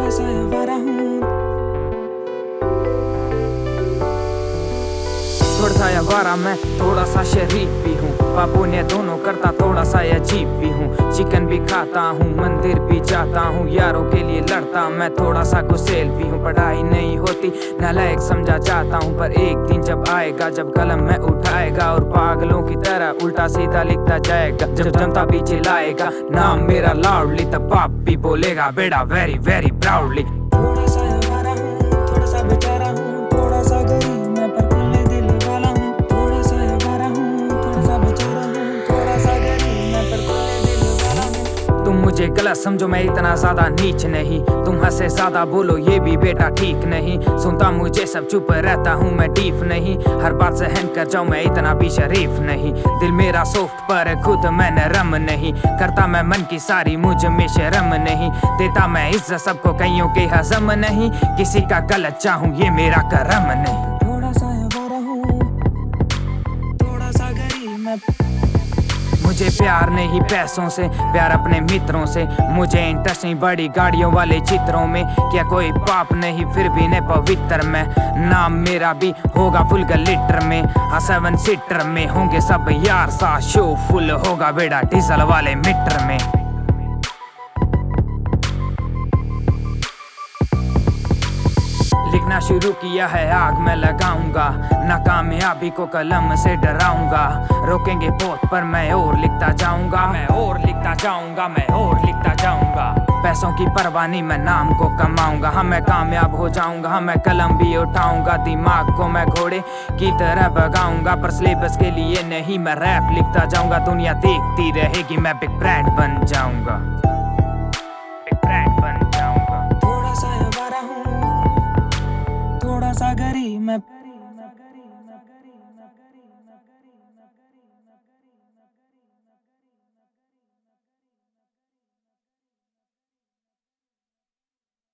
थोड़ा सा आवारा हूँ, थोड़ा सा आवारा मैं, थोड़ा सा शरीफ भी हूँ। बापू ने दोनों करता, थोड़ा सा अजीब भी हूँ। चिकन भी खाता हूँ, मंदिर भी जाता हूँ, यारों के लिए लड़ता मैं, थोड़ा सा गुस्सेल भी हूँ। पढ़ाई नहीं होती, नालायक समझा जाता हूँ, पर एक दिन जब आएगा जब कलम में उठाएगा और पागलों की तरह उल्टा सीधा लिखता जाएगा। जब जनता भी चिल्लाएगा नाम मेरा लाउडली, तब बाप भी बोलेगा बेटा वेरी वेरी प्राउडली। थोड़ा सा आवारा हूँ, थोड़ा सा बेचारा हूँ, थोड़ा सा गरीब मैं पर खुले दिल वाला हूँ। थोड़ा सा आवारा हूँ, थोड़ा सा बेचारा हूँ, थोड़ा सा गरीब मैं पर खुले दिल वाला हूँ। तुम मुझे गलत समझो, मैं इतना ज्यादा नीच नहीं, तुम हंसे ज्यादा बोलो ये भी बेटा ठीक नहीं। सुनता मुझे सब चुप रहता हूँ मैं डीप नहीं, हर बात सहन कर जाऊँ मैं इतना भी शरीफ नहीं। दिल मेरा सॉफ्ट पर खुद मैं नरम नहीं, करता मैं मन की सारी मुझ में शर्म नहीं। देता मैं इज्जत सबको कईयों के हजम नहीं, किसी का गलत चाहूँ ये मेरा करम नहीं। थोड़ा सा आवारा हूँ, थोड़ा सा गरीब मैं, मुझे प्यार नहीं पैसों से, प्यार अपने मित्रों से। मुझे इंटरेस्ट नहीं बड़ी गाड़ियों वाले चित्रों में, क्या कोई पाप नहीं फिर भी ने पवित्र में। नाम मेरा भी होगा फुल लीटर में, हाँ 7 सीटर में होंगे सब यार, सा शो फुल होगा बेड़ा डीजल वाले मीटर में। लिखना शुरू किया है आग मैं लगाऊंगा, नाकामयाबी को कलम से डराऊंगा। रोकेंगे बहुत पर मैं और लिखता जाऊंगा, मैं और लिखता जाऊंगा, मैं और लिखता जाऊंगा। पैसों की परवाह नहीं मैं नाम को कमाऊंगा, हाँ मैं कामयाब हो जाऊंगा, हाँ मैं कलम भी उठाऊंगा। दिमाग को मैं घोड़े की तरह भगाऊंगा, पर सिलेबस के लिए नहीं मैं रैप लिखता जाऊंगा। दुनिया देखती रहेगी मैं बिग ब्रांड बन जाऊंगा, बिग ब्रांड बन जाऊंगा। थोड़ा सा आवारा हूँ, थोड़ा सा गरीब मैं।